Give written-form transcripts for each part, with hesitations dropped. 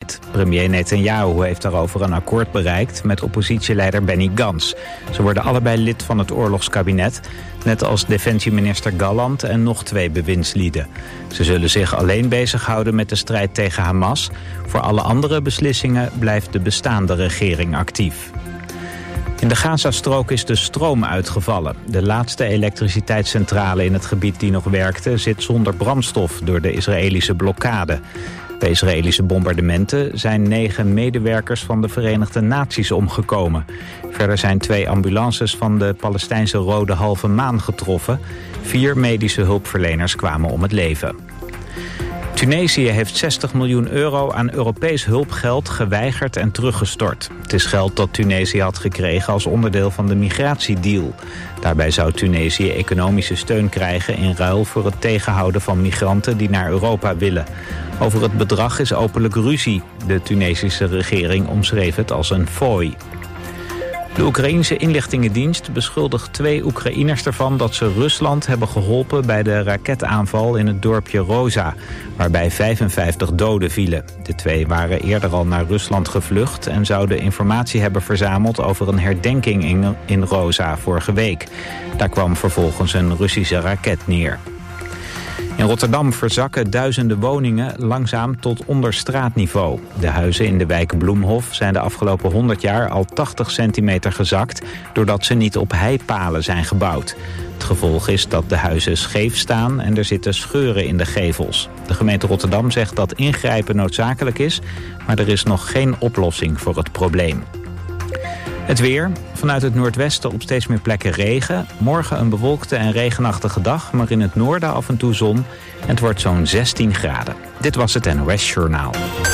kabinet. Premier Netanyahu heeft daarover een akkoord bereikt met oppositieleider Benny Gantz. Ze worden allebei lid van het oorlogskabinet, net als defensieminister Gallant en nog 2 bewindslieden. Ze zullen zich alleen bezighouden met de strijd tegen Hamas. Voor alle andere beslissingen blijft de bestaande regering actief. In de Gazastrook is de stroom uitgevallen. De laatste elektriciteitscentrale in het gebied die nog werkte zit zonder brandstof door de Israëlische blokkade. Bij Israëlische bombardementen zijn 9 medewerkers van de Verenigde Naties omgekomen. Verder zijn 2 ambulances van de Palestijnse Rode Halve Maan getroffen. 4 medische hulpverleners kwamen om het leven. Tunesië heeft 60 miljoen euro aan Europees hulpgeld geweigerd en teruggestort. Het is geld dat Tunesië had gekregen als onderdeel van de migratiedeal. Daarbij zou Tunesië economische steun krijgen in ruil voor het tegenhouden van migranten die naar Europa willen. Over het bedrag is openlijk ruzie. De Tunesische regering omschreef het als een fooi. De Oekraïense inlichtingendienst beschuldigt 2 Oekraïners ervan dat ze Rusland hebben geholpen bij de raketaanval in het dorpje Roza, waarbij 55 doden vielen. De 2 waren eerder al naar Rusland gevlucht en zouden informatie hebben verzameld over een herdenking in Roza vorige week. Daar kwam vervolgens een Russische raket neer. In Rotterdam verzakken duizenden woningen langzaam tot onder straatniveau. De huizen in de wijk Bloemhof zijn de afgelopen 100 jaar al 80 centimeter gezakt, doordat ze niet op heipalen zijn gebouwd. Het gevolg is dat de huizen scheef staan en er zitten scheuren in de gevels. De gemeente Rotterdam zegt dat ingrijpen noodzakelijk is, maar er is nog geen oplossing voor het probleem. Het weer. Vanuit het noordwesten op steeds meer plekken regen. Morgen een bewolkte en regenachtige dag, maar in het noorden af en toe zon. En het wordt zo'n 16 graden. Dit was het NOS Journaal.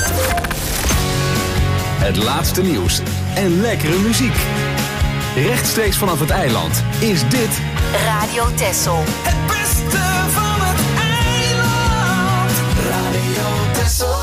Het laatste nieuws en lekkere muziek. Rechtstreeks vanaf het eiland is dit Radio Texel. Het beste van het eiland. Radio Texel.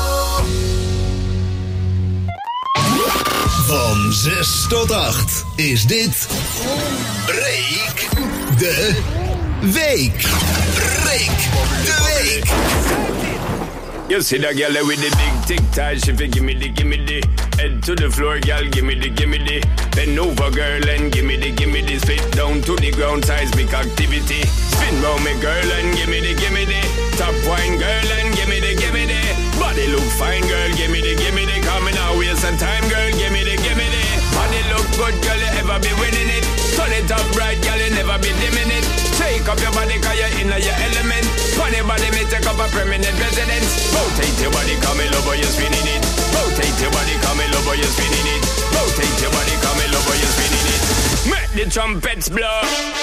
Van 6 tot 8 is dit Breek de Week. Breek de Week. You see that girl with the big tic-tac, she fi gimme the head to the floor, girl, gimme the bend over, girl, and gimme the spit down to the ground, seismic activity. Spin round me, girl, and gimme the top wine, girl, and gimme the body look fine, girl, gimme the coming out, waste some time, girl, gimme the body look good, girl, you ever be winning it. Turn it up right, girl, you never be dimming it. Take up your body, cause you're in your element. Funny body, me take up a permanent residence. Rotate your body, come in love, you're spinning it. Rotate your body, come in love, you're spinning it. Rotate your body, come in love, you're spinning it. Make the trumpets blow.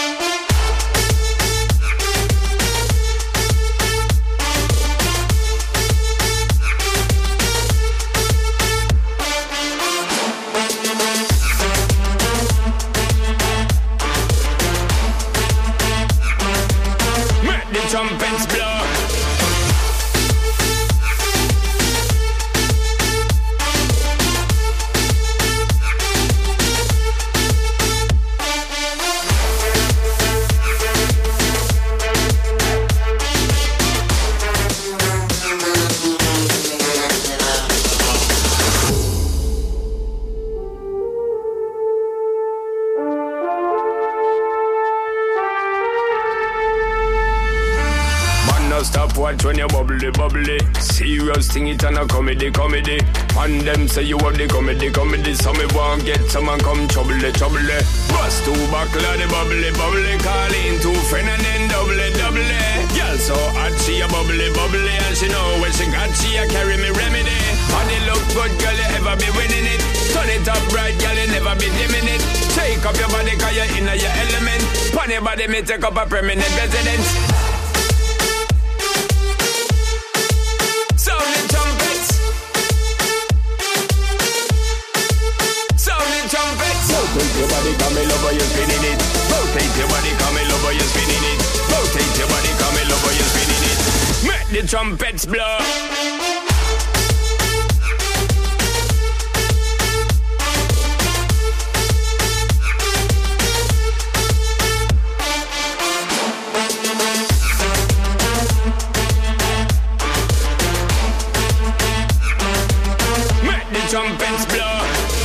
Trumpets blow. Stop watch when you bubbly. Serious thing it and a comedy. And them say you have the comedy. So me won't get someone come trouble. Bust 2 buckle of the bubbly. Call in 2 friend and then double. Girl so hot she a bubbly. And she know when she got she a carry me remedy. Body look good, girl, you ever be winning it. Turn it up right, girl, you never be dimming it. Take up your body cause you're in your element. Pon your body me take up a permanent residence. Rotate your body, come in love, you're spinning it. Rotate your body, come in love, you're spinning it. Rotate your body, come in love, you're spinning it. Make the trumpets blow. trumpets blow.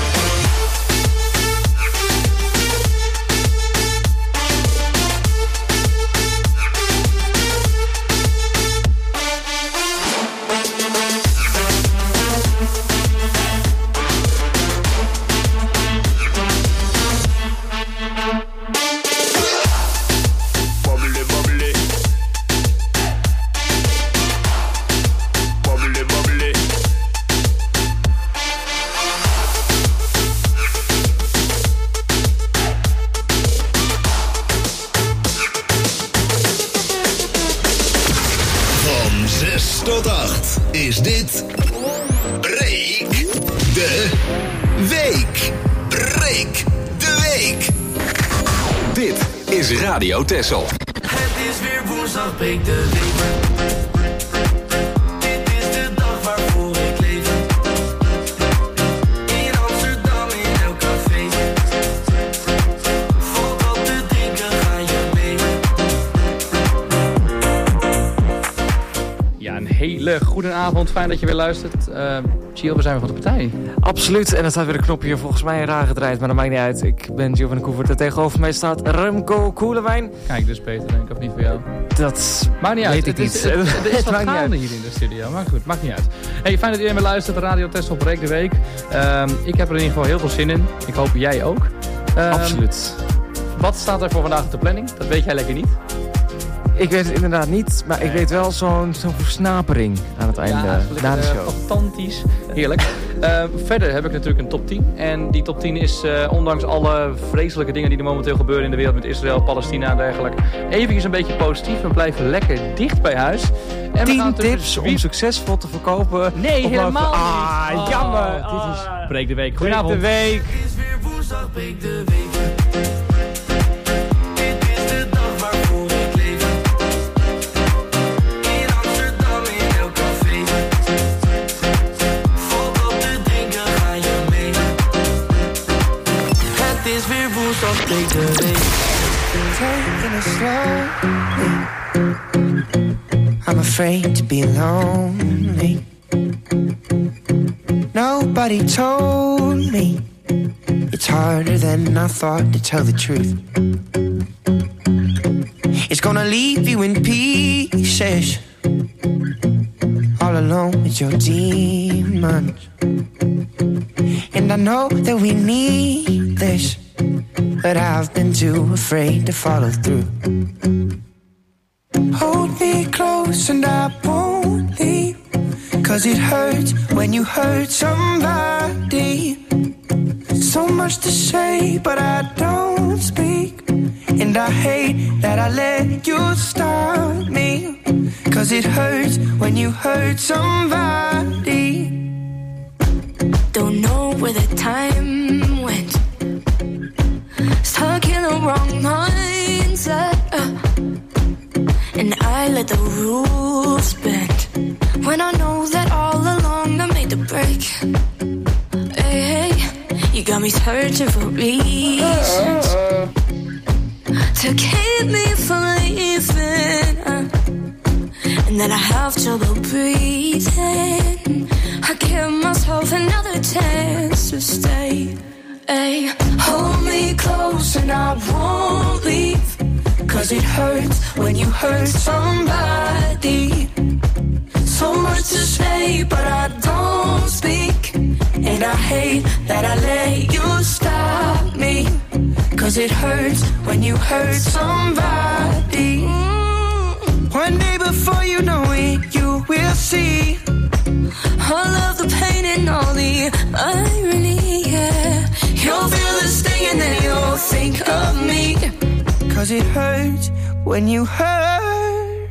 Is dit Breek de Week? Breek de Week. Dit is Radio Texel. Het is weer woensdag, breek de week. Dit is de dag waarvoor ik leef. In Amsterdam in elk café. Valt wat te drinken, ga je mee. Ja, een hele goede avond. Fijn dat je weer luistert. Gio, we zijn weer van de partij. Absoluut. En er staat weer een knopje hier volgens mij raar gedraaid, maar dat maakt niet uit. Ik ben Gio van de Koevert en tegenover mij staat Remco Koelewijn. Kijk, dus Peter, denk ik, of niet voor jou? Dat maakt niet uit. Weet ik niet. Er is wat gaande hier in de studio, maar goed, maakt niet uit. Hey, fijn dat iedereen weer luistert. Radio Texel Breek de Week. Ik heb er in ieder geval heel veel zin in. Ik hoop jij ook. Absoluut. Wat staat er voor vandaag op de planning? Dat weet jij lekker niet. Ik weet het inderdaad niet, maar ik weet wel zo'n versnapering aan het einde, na de show. Fantastisch, heerlijk. Verder heb ik natuurlijk een top 10. En die top 10 is, ondanks alle vreselijke dingen die er momenteel gebeuren in de wereld met Israël, Palestina en dergelijke, eventjes een beetje positief. We blijven lekker dicht bij huis. En 10 tips om succesvol te verkopen. Nee, helemaal niet. Jammer. Dit is Breek de Week. Goedenavond. Breek de Week. Het is weer woensdag, breek de week. Taking it slowly. I'm afraid to be lonely. Nobody told me it's harder than I thought to tell the truth. It's gonna leave you in pieces, all alone with your demons. And I know that we need this, but I've been too afraid to follow through. Hold me close and I won't leave, 'cause it hurts when you hurt somebody. So much to say, but I don't speak. And I hate that I let you stop me, 'cause it hurts when you hurt somebody. Don't know where the time went. Stuck in the wrong mindset, and I let the rules bend, when I know that all along I made the break. Hey, hey, you got me searching for reasons to keep me from leaving, and then I have trouble breathing. I give myself another chance to stay. Hey, hold me close and I won't leave, 'cause it hurts when you hurt somebody. So much to say, but I don't speak. And I hate that I let you stop me, 'cause it hurts when you hurt somebody. One day before you know it, you will see all of the pain and all the irony, yeah. You'll feel the sting and then you'll think of me, 'cause it hurts when you hurt.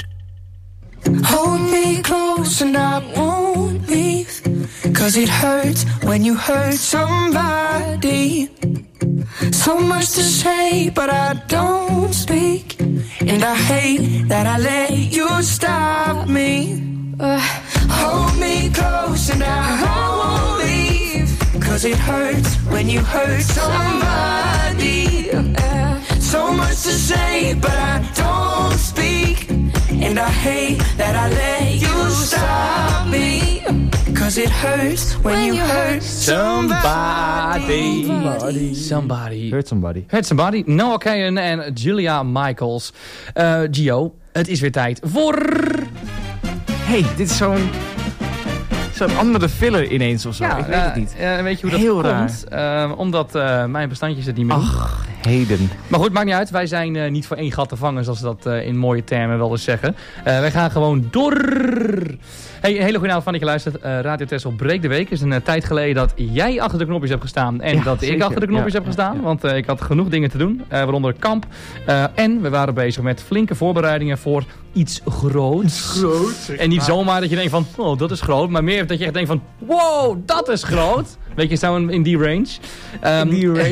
Hold me close and I won't leave, 'cause it hurts when you hurt somebody. So much to say, but I don't speak. And I hate that I let you stop me. Hold me close and I won't leave, 'cause it hurts when you hurt somebody. So much to say, but I don't speak. And I hate that I let you stop me. Cause it hurts when you hurt somebody. Hurt somebody. Noah Kahan en Julia Michaels. Gio, het is weer tijd voor... Hey, dit is zo'n andere filler ineens of zo. Ja, ik weet het niet. Weet je hoe Heel dat komt? Omdat mijn bestandjes het niet meer doen. Ach, heden. Maar goed, maakt niet uit. Wij zijn niet voor één gat te vangen, zoals dat in mooie termen wel eens zeggen. Wij gaan gewoon door. Hey, een hele goede avond van dat je luistert. Radio Texel Breek de Week. Het is een tijd geleden dat jij achter de knopjes hebt gestaan. En dat ik achter de knopjes heb gestaan. Ja. Want ik had genoeg dingen te doen. Waaronder kamp. En we waren bezig met flinke voorbereidingen voor iets groots. En niet zomaar dat je denkt van, oh, dat is groot. Maar meer dat je echt denkt van, wow, dat is groot. Weet je, zo in die range. In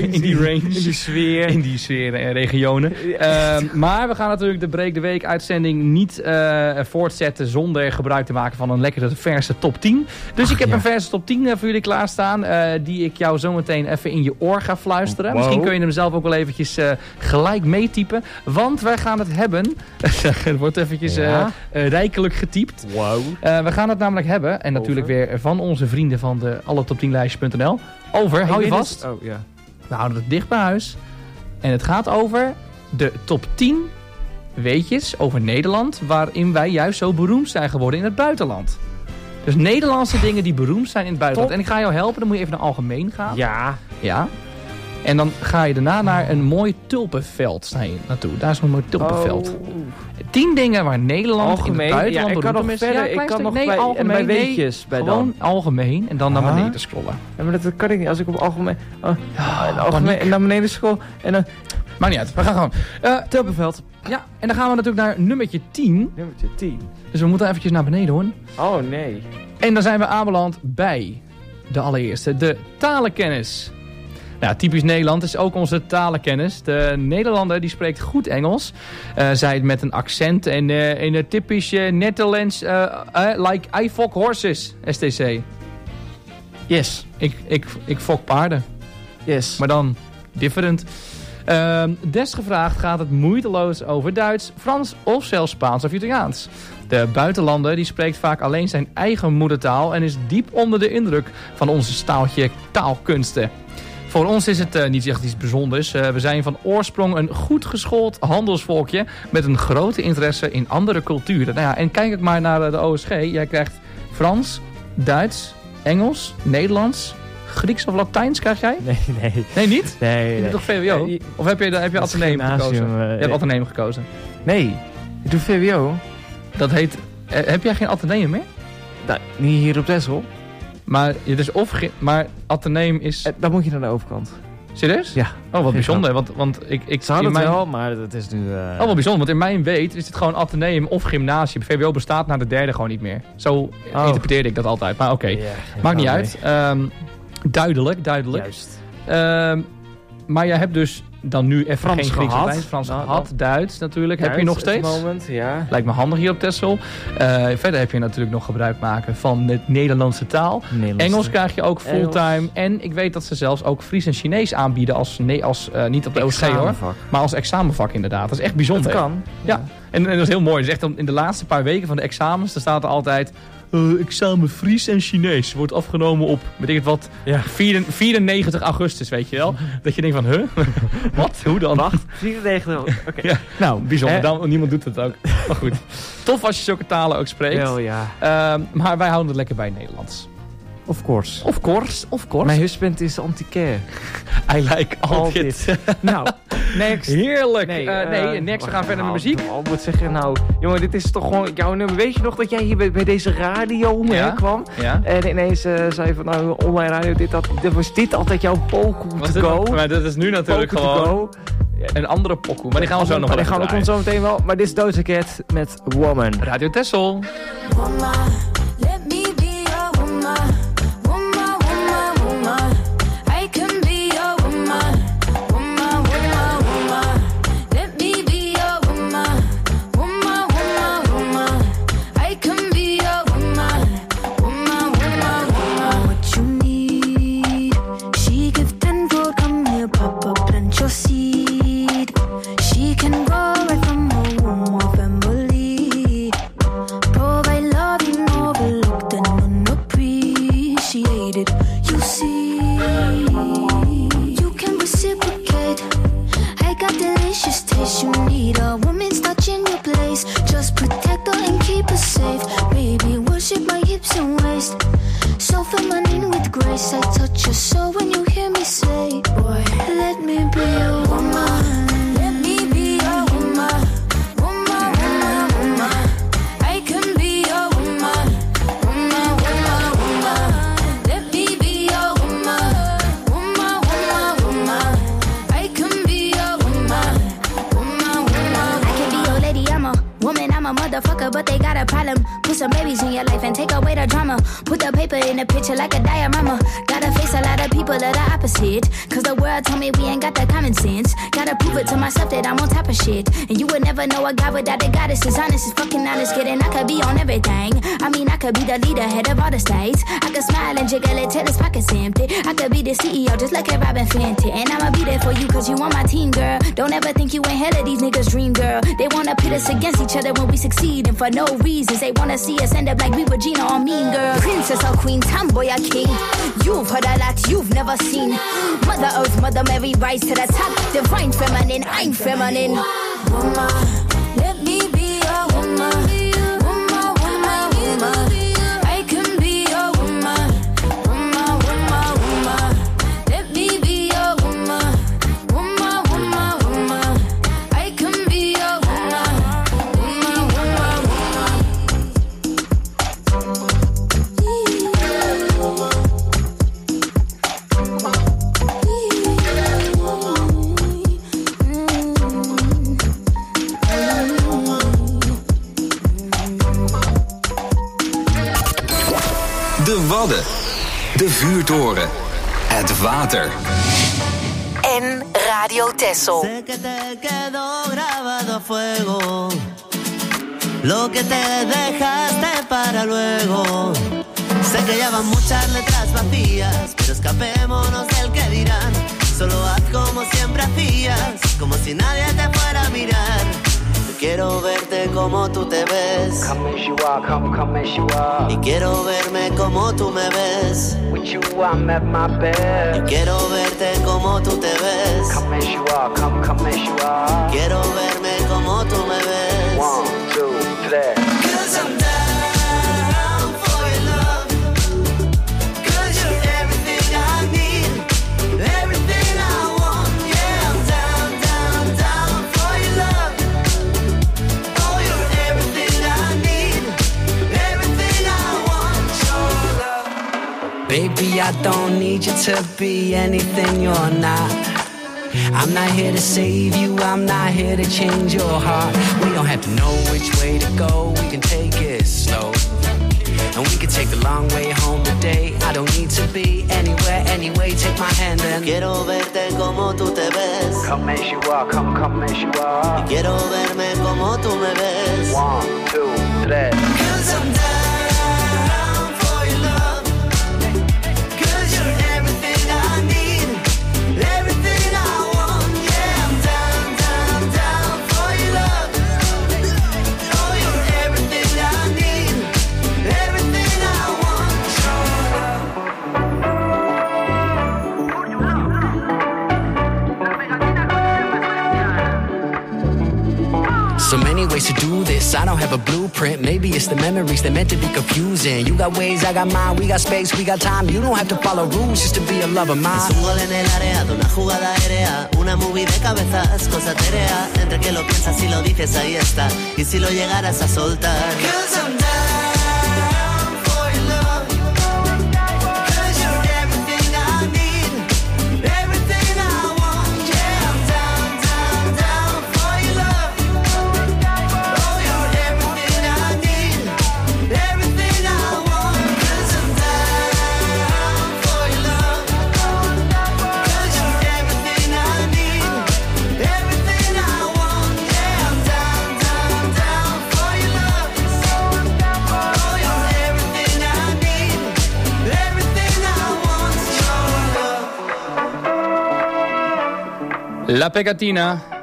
die sfeer. In die sfeer en regionen. Maar we gaan natuurlijk de Breek de Week uitzending niet voortzetten zonder gebruik te maken van een lekkere verse top 10. Dus ik heb een verse top 10 voor jullie klaarstaan. Die ik jou zometeen even in je oor ga fluisteren. Wow. Misschien kun je hem zelf ook wel eventjes gelijk meetypen. Want wij gaan het hebben. Het wordt eventjes rijkelijk getypt. Wow. We gaan het namelijk hebben. En natuurlijk weer van onze vrienden van de alletop10lijstjes.nl. Over, hou je vast. Oh, ja. We houden het dicht bij huis. En het gaat over de top 10 weetjes over Nederland, waarin wij juist zo beroemd zijn geworden in het buitenland. Dus Nederlandse dingen die beroemd zijn in het buitenland. Top. En ik ga jou helpen, dan moet je even naar algemeen gaan. Ja. En dan ga je daarna naar een mooi tulpenveld naartoe. Daar is een mooi tulpenveld. 10 dingen waar Nederland in het buitenland beroemd is. Ik kan nog bij weetjes. Bij gewoon algemeen en dan naar beneden scrollen. Ja, maar dat kan ik niet. Als ik op algemeen... algemeen naar beneden scroll en dan... Maakt niet uit. We gaan gewoon... Tulpenveld. Ja, en dan gaan we natuurlijk naar nummertje 10. Nummertje 10. Dus we moeten eventjes naar beneden hoor. Oh nee. En dan zijn we aanbeland bij de allereerste. De talenkennis. Nou, typisch Nederland is ook onze talenkennis. De Nederlander die spreekt goed Engels. Zij het met een accent en in een typisch Netherlands like I fok horses, STC. Yes. Ik fok paarden. Yes. Maar dan different. Desgevraagd gaat het moeiteloos over Duits, Frans of zelfs Spaans of Italiaans. De buitenlander die spreekt vaak alleen zijn eigen moedertaal en is diep onder de indruk van onze staaltje taalkunsten. Voor ons is het niet echt iets bijzonders. We zijn van oorsprong een goed geschoold handelsvolkje met een grote interesse in andere culturen. Nou ja, en kijk ik maar naar de OSG. Jij krijgt Frans, Duits, Engels, Nederlands, Grieks of Latijns krijg jij? Nee. Nee, niet? Nee. Je doet toch VWO? Of heb je ateneum gekozen? Je hebt ateneum gekozen. Nee, ik doe VWO. Dat heet... heb jij geen ateneum meer? Nou, niet hier op Texel. Maar het is maar ateneum is... Dan moet je naar de overkant. Serieus? Ja. Oh, wat bijzonder. Want ik ze hadden het wel, maar dat is nu... Oh, wat bijzonder. Want in mijn weet is het gewoon ateneum of gymnasium. VWO bestaat na de derde gewoon niet meer. Zo interpreteerde ik dat altijd. Maar oké. Maakt niet uit. Duidelijk. Juist. Maar jij hebt dus dan nu even Frans geen Grieks gehad. Frans gehad. Duits natuurlijk. Duits, heb je nog steeds? Moment, ja. Lijkt me handig hier op Texel. Verder heb je natuurlijk nog gebruik maken van de Nederlandse taal. Engels krijg je ook fulltime. En ik weet dat ze zelfs ook Fries en Chinees aanbieden als niet op de OSG hoor. Maar als examenvak inderdaad. Dat is echt bijzonder. Dat kan. Ja. En dat is heel mooi. Dus echt in de laatste paar weken van de examens, daar staat er altijd... examen Fries en Chinees wordt afgenomen op, weet ik het wat, 94 augustus, weet je wel. Dat je denkt van, wat? Hoe dan? Wacht, 94, oké. Ja, nou, bijzonder. Niemand doet het ook. Maar goed. Tof als je zulke talen ook spreekt. Wel, ja. Maar wij houden het lekker bij Nederlands. Of course. Mijn husband is anti-care. I like all it. Nou, next. Heerlijk. Next. We gaan verder met muziek. Ik moet zeggen, nou, jongen, dit is toch gewoon jouw nummer. Weet je nog dat jij hier bij deze radio kwam? Ja. En ineens zei van, nou, online radio, was dit altijd jouw pokoe to go? Maar dat is nu natuurlijk gewoon een andere pokoe. Maar die gaan we zo nog wel. Die gaan we zo meteen wel. Maar dit is Doja Cat met Woman. Radio Texel. She can go right from her womb or family. You see, you can reciprocate. I got delicious taste. You need a woman's touch in your place. Just protect her and keep her safe. Baby, worship my hips and waist. So feminine with grace. I touch your soul when you hear me say, boy, let me be a woman. Let me be a woman. Woman, woman, woman. I can be a woman. Woman, woman, woman. Let me be a woman. Woman, woman, woman. I can be a woman. Woman, woman. I can be your lady, I'm a woman, I'm a motherfucker, but they got a problem. Put some babies in your life and take away the drama. Put the paper in the picture like a diorama. Gotta face a lot of people that are opposite. Cause the world told me we ain't got the common sense. Gotta prove it to myself that I'm on top of shit. And you would never know a guy without a goddess is honest, is fucking honest. Kidding, I could be on everything. I mean, I could be the leader, head of all the states. I could smile and jiggle it till his pockets empty. I could be the CEO just like a Robin Fenty. And I'ma be there for you cause you on my team, girl. Don't ever think you ain't hell of these niggas' dream, girl. They wanna pit us against each other when we succeed. And for no reasons, they wanna see us end up like we were Gina or Mean Girl. Princess or queen, tomboy or king. You've heard a lot you've never seen. Mother Earth, Mother Mary, rise to the top. Divine feminine, I'm feminine. Woman, let me be a woman. Woman, woman, woman. I can be a woman. Woman, woman, woman. Let me be a woman. Woman, woman, woman. I can be a woman. Woman, woman, woman. De Wadden, de vuurtoren, het water. En Radio Texel. Sé que te quedó grabado a fuego lo que te dejaste para luego. Sé que ya van muchas letras vacías, pero escapémonos del que dirán. Solo haz como siempre hacías, como si nadie te fuera a mirar. Quiero verte como tú te ves. Come as you are, come as you are. Y quiero verme como tú me ves. With you I'm at my best. Y quiero verte como tú te ves. Come as you are, come as you are. Quiero verme como tú me ves. 1, 2, 3. 'Cause I'm down for your love. 'Cause you're everything I need. Everything I want. Yeah, I'm down, down, down for your love. Oh, you're everything I need. Everything I want. Your love. Baby, I don't need you to be anything you're not. I'm not here to save you, I'm not here to change your heart. We don't have to know which way to go, we can take it slow. And we can take the long way home today. I don't need to be anywhere, anyway, take my hand and quiero verte como tú te ves. Come as you are, come as you are. Y quiero verme como tú me ves. 1, 2, 3. 'Cause I'm down for your love. 'Cause you're everything I need. Everything I want. Yeah, I'm down, down, down for your love. Oh, you're everything I need. Everything I want. Your love. So many ways to do this, I don't have a blueprint. Maybe it's the memories that meant to be confusing. You got ways, I got mine, we got space, we got time. You don't have to follow rules just to be a lover mine. Es un gol en el área, de una jugada aérea. Una movie de cabezas, cosa terea. Entre que lo piensas y lo dices, ahí está. Y si lo llegaras a soltar. 'Cause I'm down for your love. 'Cause you're everything I need. Everything I want. Yeah, I'm down, down, down for your love. Oh, you're everything I need. Everything I want. 'Cause I'm down for your love. 'Cause you're everything I need. Everything I want. Yeah, I'm down, down, down for your love. Oh, you're everything I need. Everything I want. Your love. La Pegatina,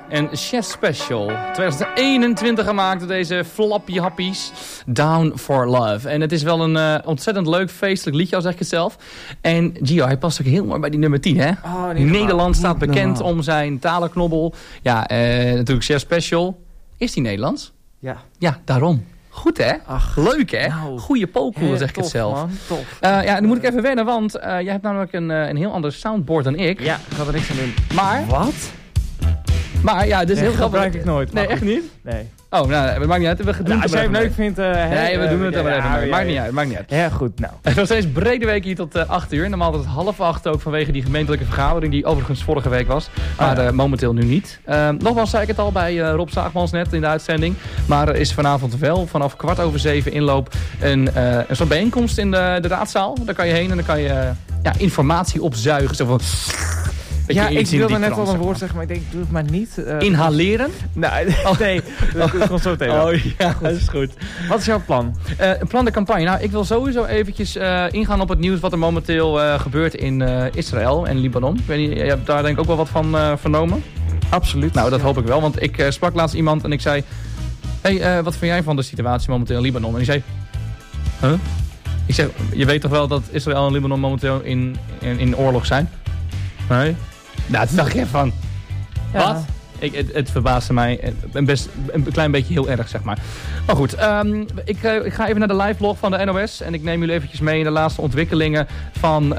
En Chef Special. 2021 gemaakt door deze flappy happies. Down for Love. En het is wel een ontzettend leuk feestelijk liedje, al zeg ik het zelf. En Gio, hij past ook heel mooi bij die nummer 10, hè? Oh, Nederland staat bekend om zijn talenknobbel. Ja, natuurlijk Chef Special. Is die Nederlands? Ja. Ja, daarom. Goed, hè? Ach, leuk, hè? Nou, goeie pokoe, zeg ik het zelf. Man, tof. Ja, nu moet ik even wennen, want jij hebt namelijk een heel ander soundboard dan ik. Ja, ik ga er niks aan doen. Maar... Wat? Maar ja, dit is heel grappig. Dat gebruik ik nooit. Nee, echt niet? Nee. Oh, nou, het maakt niet uit. We doen het als jij hem leuk vindt... nee, we doen het er maar even mee. Maakt niet uit, maakt niet uit. Ja, goed, nou. Het is nog steeds brede week hier tot 8 uur. Normaal tot 7:30 ook vanwege die gemeentelijke vergadering die overigens vorige week was. Maar momenteel nu niet. Nogmaals zei ik het al bij Rob Zaagmans net in de uitzending. Maar er is vanavond wel vanaf 7:15 inloop een soort bijeenkomst in de raadzaal. Daar kan je heen en dan kan je informatie opzuigen. Zo van... Ja, ik wilde net wel een woord zeggen, maar ik denk, doe het maar niet. Inhaleren? Nee, dat komt zo tegen. Oh ja, dat is goed. Wat is jouw plan? Plan de campagne. Nou, ik wil sowieso eventjes ingaan op het nieuws wat er momenteel gebeurt in Israël en Libanon. Ik weet niet, je hebt daar denk ik ook wel wat van vernomen? Absoluut. Nou, dat hoop ik wel, want ik sprak laatst iemand en ik zei... Hey, wat vind jij van de situatie momenteel in Libanon? En die zei... Huh? Ik zeg, je weet toch wel dat Israël en Libanon momenteel in oorlog zijn? Nee. Nou, toen dacht ik even van... Ja. Wat? Het verbaasde mij een klein beetje heel erg, zeg maar. Maar goed, ik ga even naar de live blog van de NOS. En ik neem jullie eventjes mee in de laatste ontwikkelingen van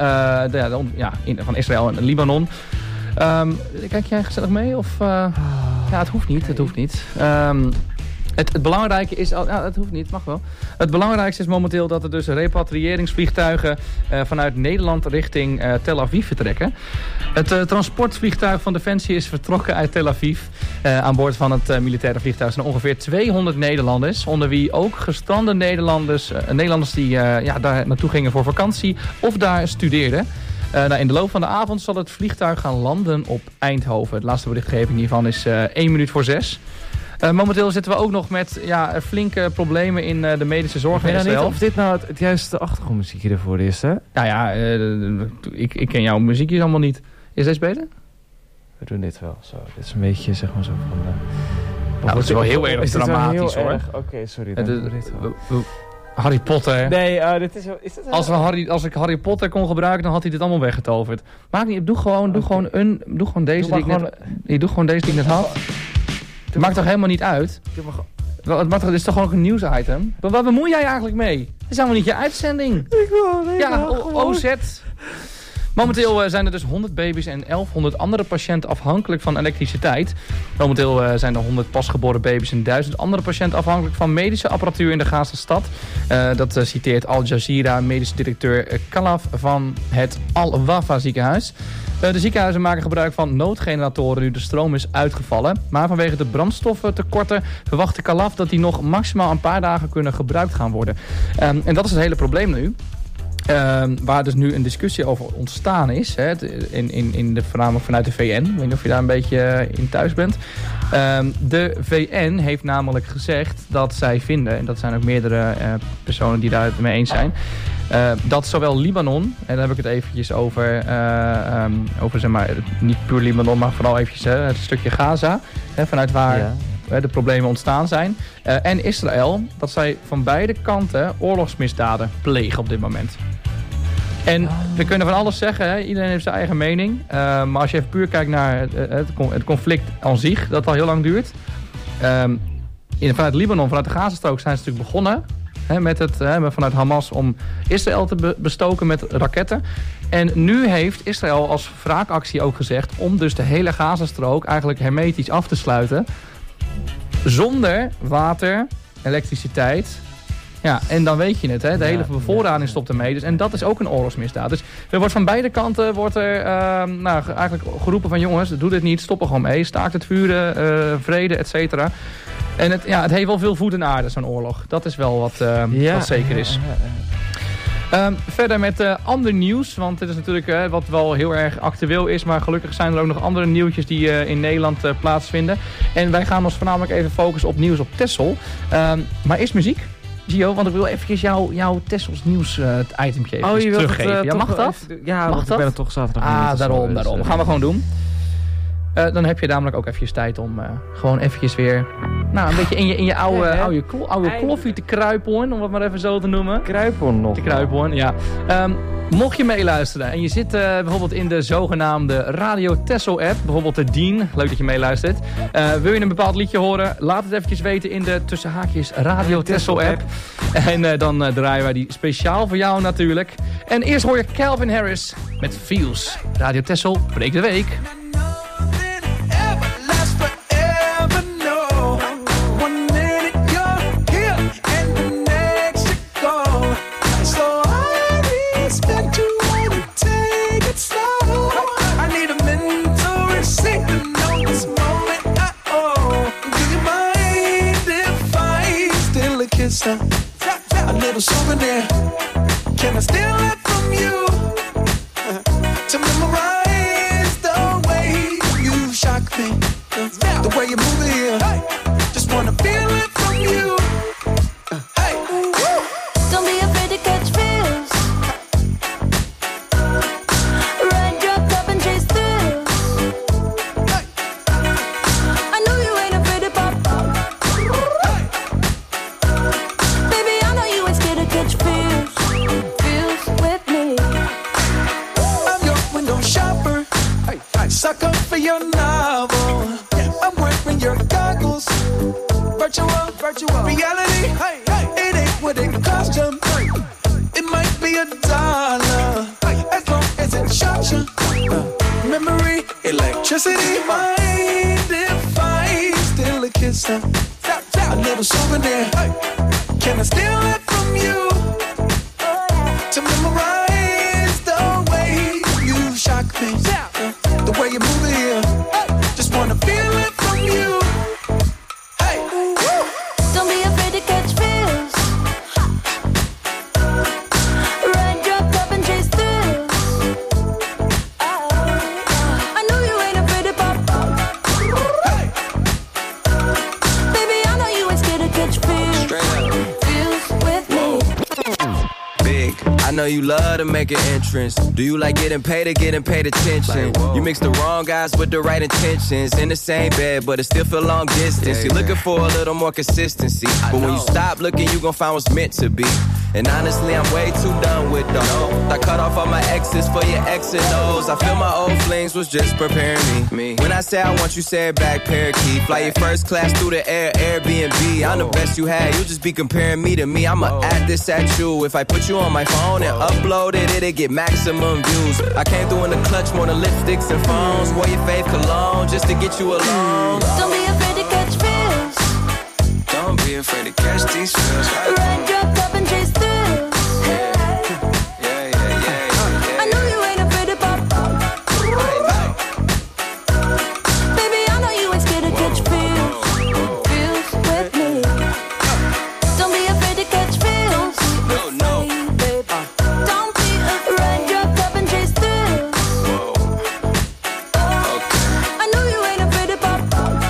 Israël en Libanon. Kijk jij gezellig mee? Of, ja, het hoeft niet. Het hoeft niet. Het belangrijke is... het hoeft niet, mag wel. Het belangrijkste is momenteel dat er dus repatriëringsvliegtuigen vanuit Nederland richting Tel Aviv vertrekken. Het transportvliegtuig van Defensie is vertrokken uit Tel Aviv. Aan boord van het militaire vliegtuig zijn ongeveer 200 Nederlanders. Onder wie ook gestrande Nederlanders die daar naartoe gingen voor vakantie of daar studeerden. In de loop van de avond zal het vliegtuig gaan landen op Eindhoven. De laatste berichtgeving hiervan is 1:06. Momenteel zitten we ook nog met flinke problemen in de medische zorg. Ik weet niet of dit nou het juiste achtergrondmuziekje ervoor is, hè? Nou ja, ik ken jouw muziekjes allemaal niet. Is deze beter? We doen dit wel zo. Dit is een beetje, zeg maar zo van... nou, het is wel heel erg dramatisch, hoor. Oké, sorry. Harry Potter. Nee, dit is... Als ik Harry Potter kon gebruiken, dan had hij dit allemaal weggetoverd. Maakt niet, doe gewoon deze die ik net had. Het maakt toch helemaal niet uit? Het is toch gewoon een nieuwsitem? Waar bemoei jij eigenlijk mee? Het is helemaal niet je uitzending. OZ. Momenteel zijn er dus 100 baby's en 1100 andere patiënten afhankelijk van elektriciteit. Momenteel zijn er 100 pasgeboren baby's en 1000 andere patiënten afhankelijk van medische apparatuur in de Gazastad. Dat citeert Al Jazeera medisch directeur Khalaf van het Al-Wafa ziekenhuis. De ziekenhuizen maken gebruik van noodgeneratoren nu de stroom is uitgevallen. Maar vanwege de brandstoffentekorten verwacht Khalaf dat die nog maximaal een paar dagen kunnen gebruikt gaan worden. En dat is het hele probleem nu. Waar dus nu een discussie over ontstaan is. Hè, voornamelijk vanuit de VN. Ik weet niet of je daar een beetje in thuis bent. De VN heeft namelijk gezegd dat zij vinden... en dat zijn ook meerdere personen die daar het mee eens zijn... dat zowel Libanon... en daar heb ik het eventjes over zeg maar, niet puur Libanon... maar vooral eventjes het stukje Gaza... vanuit waar... de problemen ontstaan zijn. En Israël, dat zij van beide kanten oorlogsmisdaden plegen op dit moment. En we kunnen van alles zeggen, hè? Iedereen heeft zijn eigen mening. Maar als je even puur kijkt naar het conflict aan zich, dat al heel lang duurt. Vanuit Libanon, vanuit de Gazastrook zijn ze natuurlijk begonnen. Vanuit Hamas om Israël te bestoken met raketten. En nu heeft Israël als wraakactie ook gezegd om dus de hele Gazastrook eigenlijk hermetisch af te sluiten. Zonder water, elektriciteit. Ja, en dan weet je het, hè? De hele bevoorrading stopt ermee. Dus, en dat is ook een oorlogsmisdaad. Dus er wordt van beide kanten eigenlijk geroepen van jongens, doe dit niet, stop er gewoon mee. Staakt het vuren, vrede, et cetera. En het heeft wel veel voet en aarde, zo'n oorlog. Dat is wel wat zeker is. Verder met ander nieuws, want dit is natuurlijk wat wel heel erg actueel is, maar gelukkig zijn er ook nog andere nieuwtjes die in Nederland plaatsvinden. En wij gaan ons voornamelijk even focussen op nieuws op Texel. Maar eerst muziek, Gio, want ik wil eventjes jouw Tessels nieuws het itemje even teruggeven. Ja, mag dat? Ja, mag dat? Ik ben er toch zaterdag. Daarom. Gaan we gewoon doen. Dan heb je namelijk ook eventjes tijd om gewoon eventjes weer... Nou, een beetje in je oude kloffie te kruipen, om het maar even zo te noemen. Kruipen nog. Te kruipen, ja. Mocht je meeluisteren en je zit bijvoorbeeld in de zogenaamde Radio Tessel app, bijvoorbeeld de Dien, leuk dat je meeluistert. Wil je een bepaald liedje horen, laat het eventjes weten in de tussen haakjes Radio Tessel app. En dan draaien wij die speciaal voor jou natuurlijk. En eerst hoor je Calvin Harris met Feels. Radio Tessel, breek de week. A little souvenir. Can I steal it from you? To memorize the way you shock me, the way you move it here. Just wanna feel it from you. Hey, don't be afraid to catch feels. Ride your cup and chase thrills. I know you ain't afraid to pop. Catch feels with me. I'm your window shopper, sucker for your novel. I'm wearing your goggles, virtual reality. It ain't what it cost you. It might be $1, as long as it shocks you. Memory, electricity, mind if I steal a kiss? A little souvenir. Can I steal it from you? To memorize the way you shock me, the way you move it here. Just wanna feel it from you. Hey, don't be afraid to catch feels. Ride your cup and chase thrills. I know you ain't afraid to pop. Baby, I know you ain't scared to catch feels. Feels with me. I know you love to make an entrance. Do you like getting paid attention? You mix the wrong guys with the right intentions. In the same bed, but it still feel long distance. You're looking for a little more consistency. But when you stop looking, you gon' find what's meant to be. And honestly, I'm way too done with those. I cut off all my exes for your X and O's. I feel my old flings was just preparing me. When I say I want you, say it back, parakeet. Fly your first class through the air, Airbnb. I'm the best you had, you just be comparing me to me. I'ma add this at you. If I put you on my phone and upload it, it'll get maximum views. I came through in the clutch more than lipsticks and phones. Wore your fave cologne just to get you alone. Don't be afraid to catch feels. Don't be afraid to catch these feels. Ride your cup and chase thrills. I know you ain't afraid to pop. Baby, I know you ain't scared to catch feels. Feels with me. Don't be afraid to catch feels. No. Don't be afraid. Ride your cup and chase thrills. I know you ain't afraid to pop.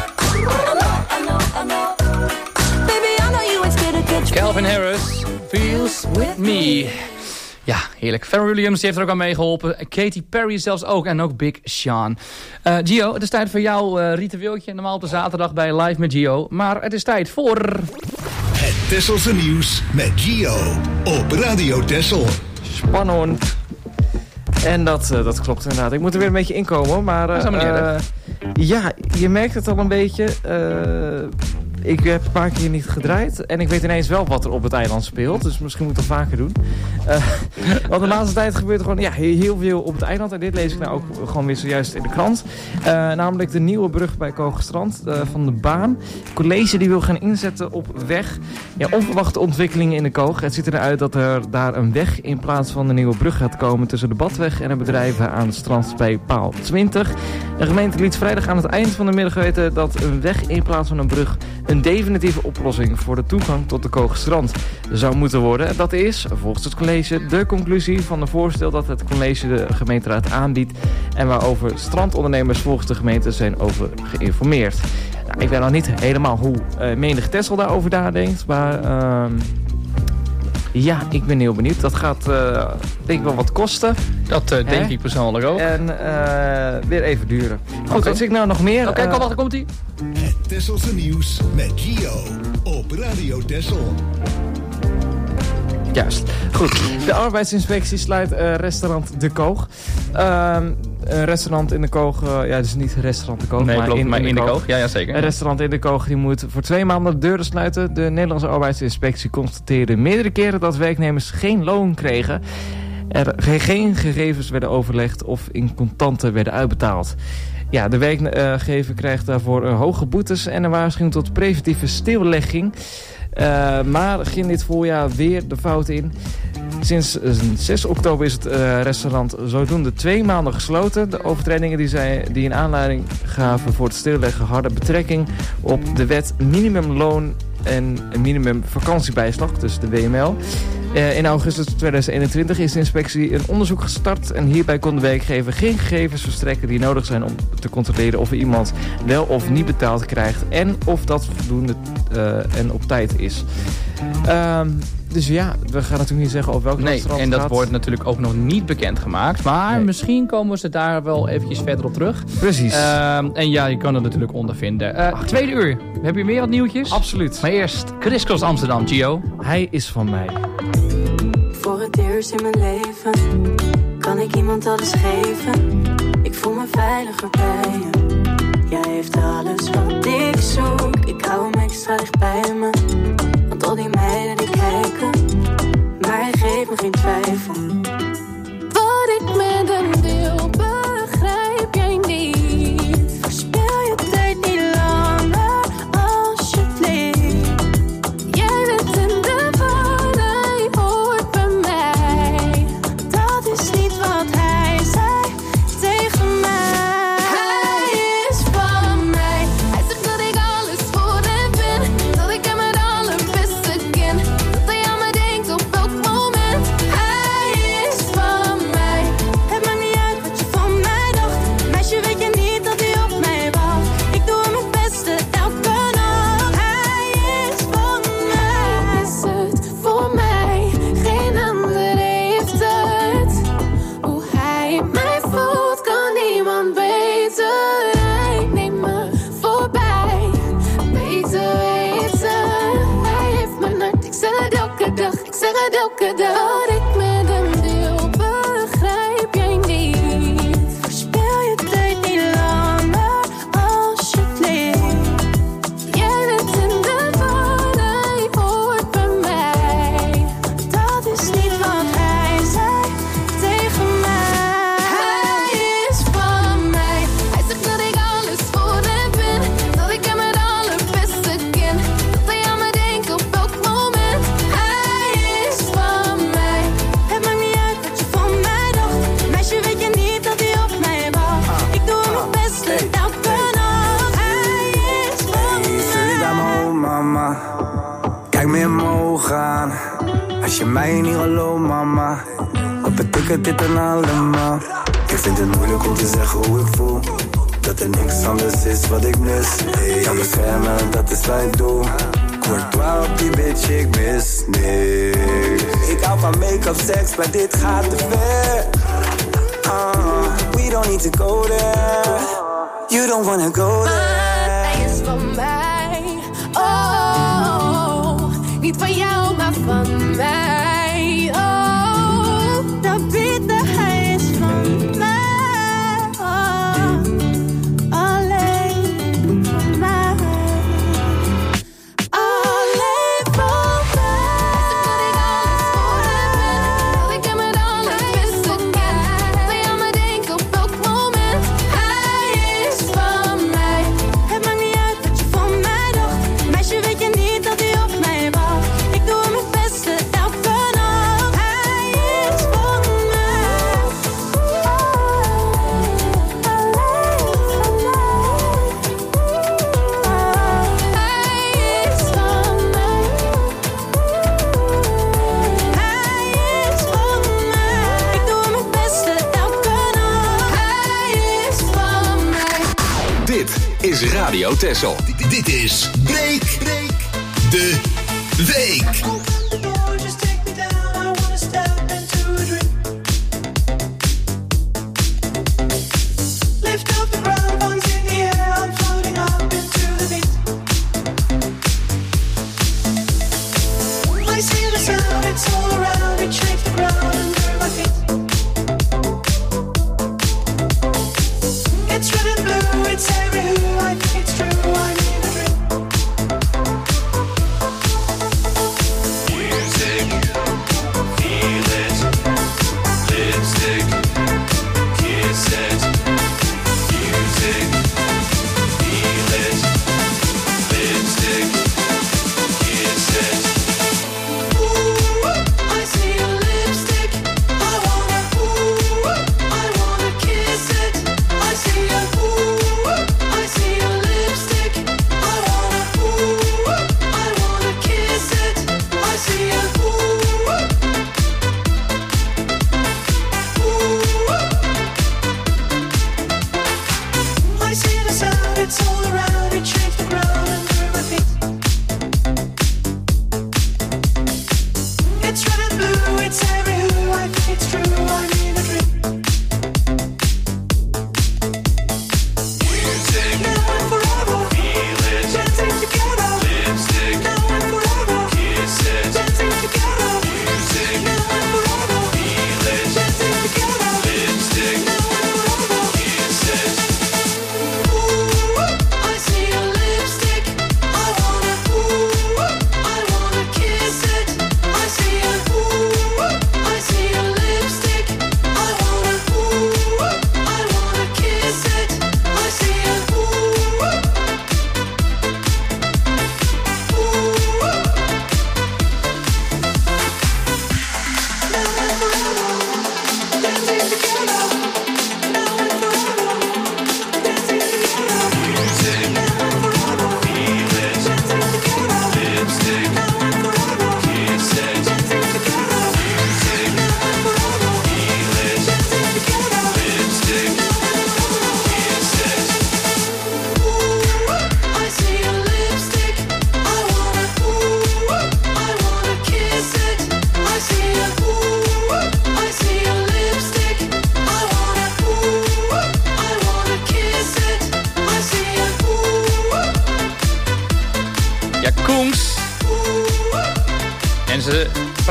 I know. Baby, I know you ain't scared to catch feels. Calvin Harris, Feels with me. Ja, heerlijk. Pharrell Williams die heeft er ook aan meegeholpen. Katy Perry zelfs ook. En ook Big Sean. Gio, het is tijd voor jou ritueeltje. Normaal op de zaterdag bij Live met Gio. Maar het is tijd voor... Het Tesselse nieuws met Gio op Radio Tessel. Spannend. En dat klopt inderdaad. Ik moet er weer een beetje inkomen. Maar ja, je merkt het al een beetje. Ik heb een paar keer niet gedraaid. En ik weet ineens wel wat er op het eiland speelt. Dus misschien moet ik dat vaker doen. Want de laatste tijd gebeurt er gewoon heel veel op het eiland. En dit lees ik nou ook gewoon weer zojuist in de krant. Namelijk de nieuwe brug bij Kogerstrand van de baan. Het college die wil gaan inzetten op weg. Ja, onverwachte ontwikkelingen in de Koog. Het ziet eruit dat er daar een weg in plaats van de nieuwe brug gaat komen tussen de Badweg en de bedrijven aan het strand bij paal 20. De gemeente liet vrijdag aan het eind van de middag weten dat een weg in plaats van een brug een definitieve oplossing voor de toegang tot de Kogerstrand zou moeten worden. Dat is, volgens het college, de conclusie van een voorstel dat het college de gemeenteraad aanbiedt en waarover strandondernemers volgens de gemeente zijn over geïnformeerd. Nou, ik weet nog niet helemaal hoe menig Tessel daarover nadenkt, maar ja, ik ben heel benieuwd. Dat gaat denk ik wel wat kosten. Dat denk ik persoonlijk ook. En weer even duren. Goed, wat zie ik nou nog meer? Oké, kom, wacht, komt-ie. Het Tesselse nieuws met Gio op Radio Tessel. Juist. Goed. De arbeidsinspectie sluit restaurant De Koog. Een restaurant in De Koog, dus niet restaurant De Koog, nee, maar in De Koog. Ja, zeker. Een restaurant in De Koog die moet voor 2 maanden de deuren sluiten. De Nederlandse arbeidsinspectie constateerde meerdere keren dat werknemers geen loon kregen. Er geen gegevens werden overlegd of in contanten werden uitbetaald. Ja, de werkgever krijgt daarvoor hoge boetes en een waarschuwing tot preventieve stillegging. Maar ging dit voorjaar weer de fout in. Sinds 6 oktober is het restaurant zodoende 2 maanden gesloten. De overtredingen die in aanleiding gaven voor het stilleggen hadden betrekking op de wet minimumloon en minimum vakantiebijslag, dus de WML. In augustus 2021 is de inspectie een onderzoek gestart en hierbij kon de werkgever geen gegevens verstrekken die nodig zijn om te controleren of iemand wel of niet betaald krijgt en of dat voldoende en op tijd is. Dus ja, we gaan natuurlijk niet zeggen op welk restaurant het gaat. En dat wordt natuurlijk ook nog niet bekendgemaakt. Maar misschien komen ze daar wel eventjes verder op terug. Precies. En ja, je kan het natuurlijk ondervinden. Tweede uur. Heb je meer wat nieuwtjes? Absoluut. Maar eerst Chris Cross Amsterdam, Gio. Hij is van mij. Voor het eerst in mijn leven kan ik iemand alles geven. Ik voel me veiliger bij je. Jij heeft alles wat ik zoek. Ik hou hem extra dicht bij me. Want al die meiden die kijken, maar hij geeft me geen twijfel. Wat ik met hem deel, begrijp jij niet. Verspil je tijd niet langer, alsjeblieft. Jij bent in de war, hij hoort bij mij. Dat is niet wat hij zei tegen mij. Hij is van mij. Hij zegt dat ik alles voor hem ben. Dat ik hem het allerbeste ken. Dat hij aan me denkt op elk moment. Hij is van mij. Het maakt niet uit wat je van mij dacht. Meisje, weet je niet dat hij op mij wacht. Ik doe hem het beste elke nacht. Hij is van mij. Hij is het voor mij. Geen ander heeft het. Hoe hij mij voelt kan niemand beter. Hij neemt me voorbij. Beter weten. Hij heeft mijn hart. Ik zeg het elke dag. Ik zeg het elke dag. Wat ik met hem deel, begrijp jij niet. Verspil je tijd niet langer, alsjeblieft. Jij bent in de war, hij hoort bij mij. Dat is niet wat hij zei tegen mij. Hij is van mij. Hij zegt dat ik alles voor hem ben. Dat ik hem het allerbeste ken. Dat hij aan me denkt op elk moment. Hij is van mij. Het maakt niet uit wat je van mij dacht. Meisje, weet je niet dat hij op mij wacht. Ik doe hem het beste elke nacht. Hij is van mij. Sorry, oh mama. Kijk me in mijn ogen aan. Als je mij niet gelooft, mama. Wat betekent dit dan allemaal? Ik vind het moeilijk om te zeggen hoe ik voel. Dat er niks anders is wat ik mis. Hey, kan beschermen, dat is wat ik doe. Courtois op die bitch, ik mis niks. Ik hou van make-up, seks, maar dit gaat te ver. We don't need to go there. You don't wanna go there. Hij is van mij. Oh, niet van jou, maar van mij. Oh, dat bieden, hij is van mij. Oh, alleen van mij. Alleen van mij. Hij zegt dat ik alles voor hem ben. Dat ik hem het allerbeste ken. Dat hij aan me denkt op elk moment. Hij is van mij. Het maakt niet uit wat je van mij dacht. Meisje, weet je niet dat hij op mij wacht. Ik doe hem het beste elke nacht. Hij is van mij. Hij is van mij. Hij is van mij. Ik doe hem het beste elke nacht. Hij is van mij. Dit is Radio Tessel. Dit is Break de Week.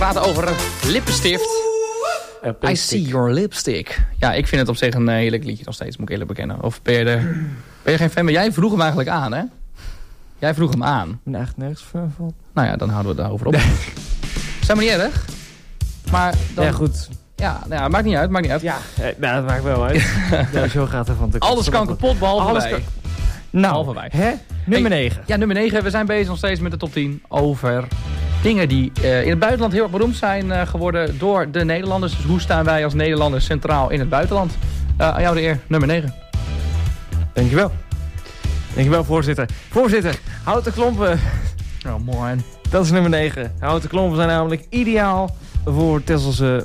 gaat over lippenstift. I see your lipstick. Ja, ik vind het op zich een heerlijk liedje nog steeds, moet ik eerlijk bekennen. Of ben je geen fan? Maar jij vroeg hem eigenlijk aan, hè? Jij vroeg hem aan. Ik ben echt nergens fan van. Nou ja, dan houden we het daarover op. Is dat maar niet erg? Maar dan... Ja, goed. Ja, nou ja, maakt niet uit. Ja, dat maakt wel uit. De show gaat ervan te alles kan kapot, behalve wij. Nou, hè? Nummer 9. Ja, nummer 9. We zijn bezig nog steeds met de top 10 over dingen die in het buitenland heel erg beroemd zijn geworden door de Nederlanders. Dus hoe staan wij als Nederlanders centraal in het buitenland? Aan jou de eer, nummer 9. Dankjewel, voorzitter. Voorzitter, houten klompen. Oh, mooi. Dat is nummer 9. Houten klompen zijn namelijk ideaal voor Tesselse...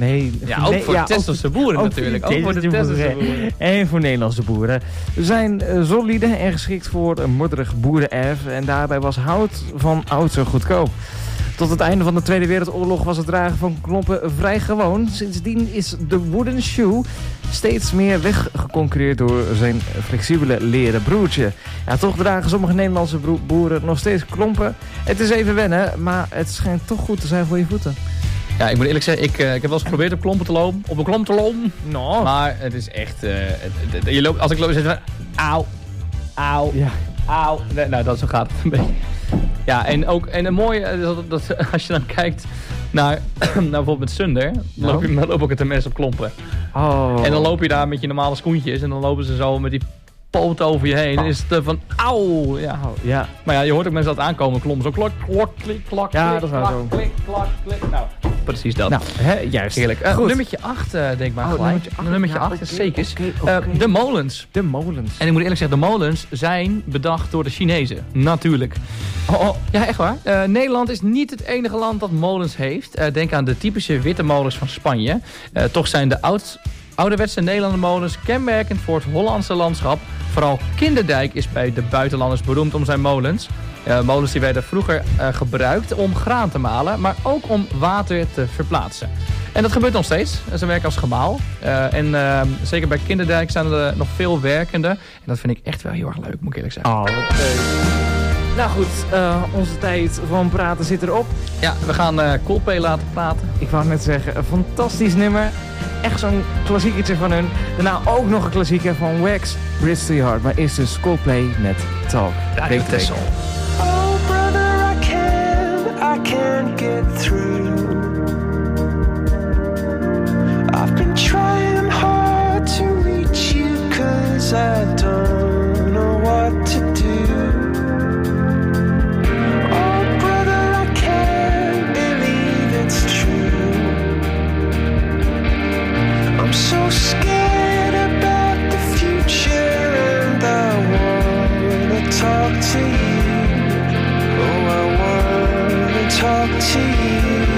voor Tesselse boeren natuurlijk. Ook voor de Tesselse boeren. En voor Nederlandse boeren. Ze zijn solide en geschikt voor een modderig boerenerf. En daarbij was hout van oudsher goedkoop. Tot het einde van de Tweede Wereldoorlog was het dragen van klompen vrij gewoon. Sindsdien is de wooden shoe steeds meer weggeconcurreerd door zijn flexibele leren broertje. Ja, toch dragen sommige Nederlandse boeren nog steeds klompen. Het is even wennen, maar het schijnt toch goed te zijn voor je voeten. Ja, ik moet eerlijk zeggen, ik heb wel eens geprobeerd op een klomp te lopen. No. Maar het is echt... je loopt, als ik loop, zit het van... Auw. Ja. Auw. Nee, nou, dat zo gaat het een beetje. Ja, en een mooie... Dat als je dan kijkt naar bijvoorbeeld met Sunder... Dan loop je ook het mes op klompen. Oh. En dan loop je daar met je normale schoentjes... En dan lopen ze zo met die poot over je heen. Dan is het van... Auw. Ja. Ja. Maar ja, je hoort ook mensen dat aankomen. Klompen zo klok, klik, klak, ja, klik, dat is klak, zo. klik, klak, klik. Nou, precies dat. Nou, juist. Heerlijk. Nummertje 8, denk maar gelijk. Nummertje 8 is zeker. De molens. De molens. En ik moet eerlijk zeggen, de molens zijn bedacht door de Chinezen. Natuurlijk. Ja, echt waar. Nederland is niet het enige land dat molens heeft. Denk aan de typische witte molens van Spanje. Toch zijn de ouderwetse Nederlandse molens kenmerkend voor het Hollandse landschap. Vooral Kinderdijk is bij de buitenlanders beroemd om zijn molens. Molens die werden vroeger gebruikt om graan te malen, maar ook om water te verplaatsen. En dat gebeurt nog steeds. Ze werken als gemaal. En zeker bij Kinderdijk zijn er nog veel werkenden. En dat vind ik echt wel heel erg leuk, moet ik eerlijk zeggen. Oh, wat leuk. Nou goed, onze tijd van praten zit erop. Ja, we gaan Coldplay laten praten. Ik wou net zeggen, een fantastisch nummer. Echt zo'n klassiekertje van hun. Daarna ook nog een klassieker van Wax, Bridge to Your Heart. Maar eerst dus Coldplay met Talk. Radio Tessel. Oh brother, I can't get through. I've been trying hard to reach you 'cause I don't know what to do. Oh brother, I can't believe it's true. I'm so scared about the future and I wanna talk to you. Oh, I wanna talk to you.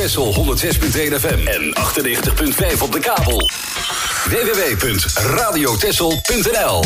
Texel 106.1 FM en 98.5 op de kabel. www.radiotexel.nl.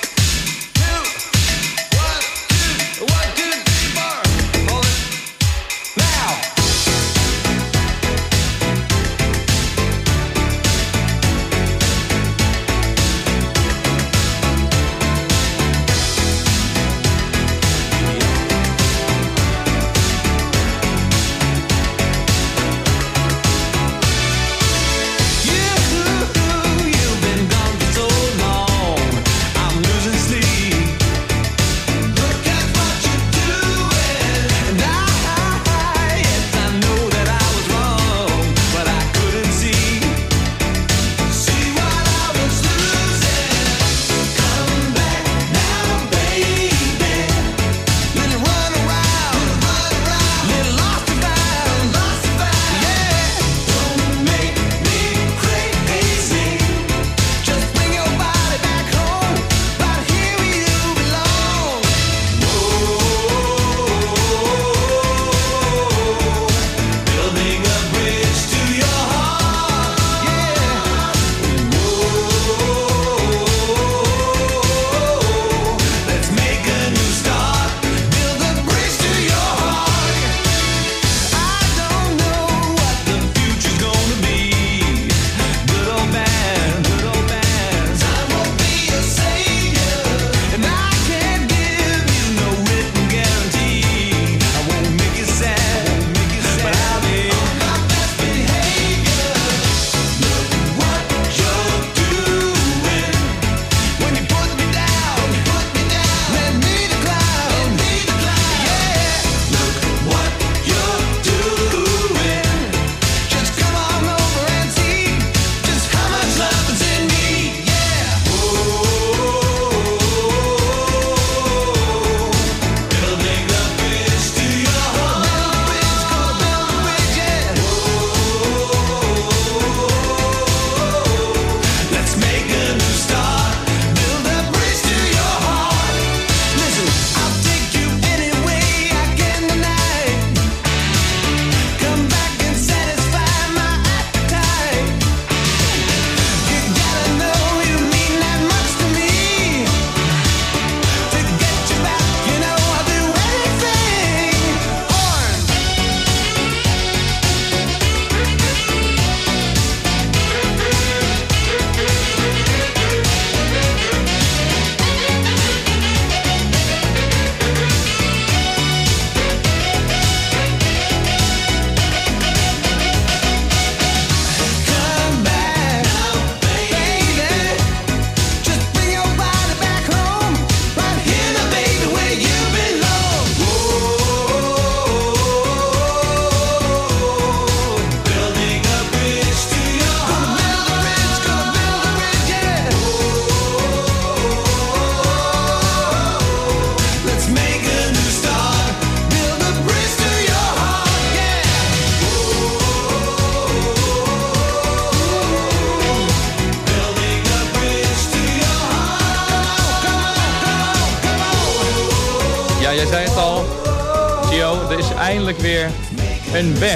Eindelijk weer een weg.